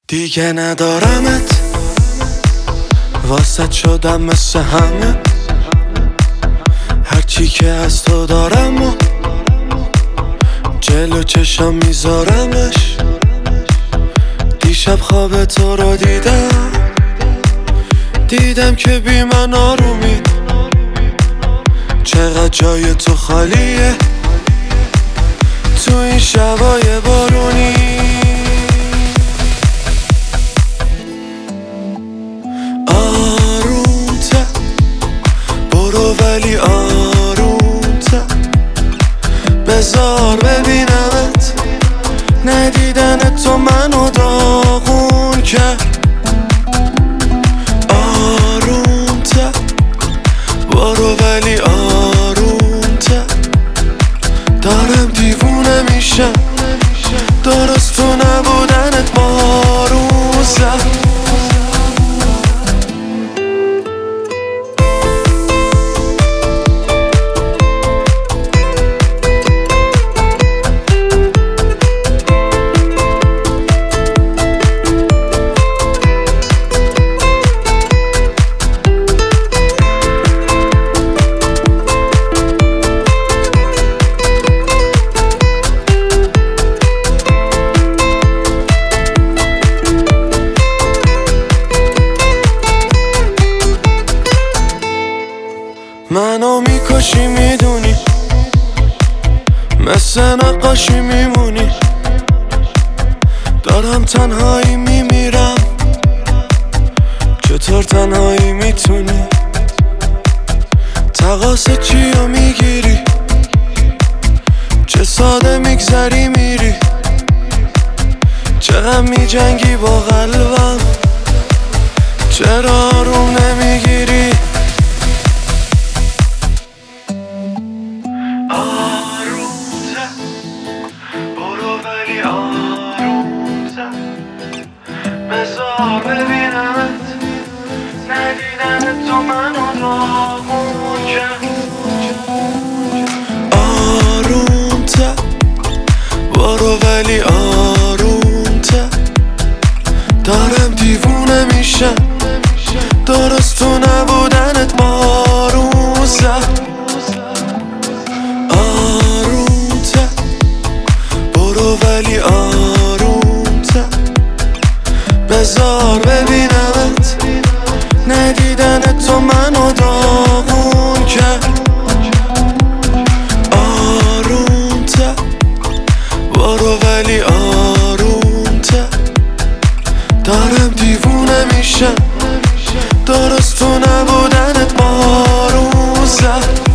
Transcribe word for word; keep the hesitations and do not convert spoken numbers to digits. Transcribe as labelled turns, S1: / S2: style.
S1: دیگه ندارمت، واسه شدم مثل همه. هرچی که از تو دارم و جلو چشم میذارمش. دیشب خواب تو رو دیدم، دیدم که بی من آرومی. چقدر جای تو خالیه تو این شبای بارونی. آروم‌تر برو ولی آروم‌تر، بذار ببینمت. ندیدن تو منو داغون کرد. آروم‌تر برو ولی آروم‌تر، دارم دیوونه میشم. درست تو نبودنت بارون زد. منو میکشی میدونی، مثل نقاشی میمونی. دارم تنهایی میمیرم، چطور تنهایی میتونی؟ تقاس چیو میگیری، چه ساده میگذری میری. چقدر میجنگی با قلبم، چرا آروم نمیگیری؟ بذار ببینمت. ندیدن تو منو داغون کرد. آروم‌تر برو ولی آروم‌تر، دارم دیوونه میشم. درست تو نبودنت بارون زد. آروم‌تر برو ولی آروم‌تر، بذار ببینمت. ندیدن تو منو داغون کرد. آروم‌تر برو ولی آروم‌تر، دارم دیوونه میشم. درست تو نبودنت بارون زد.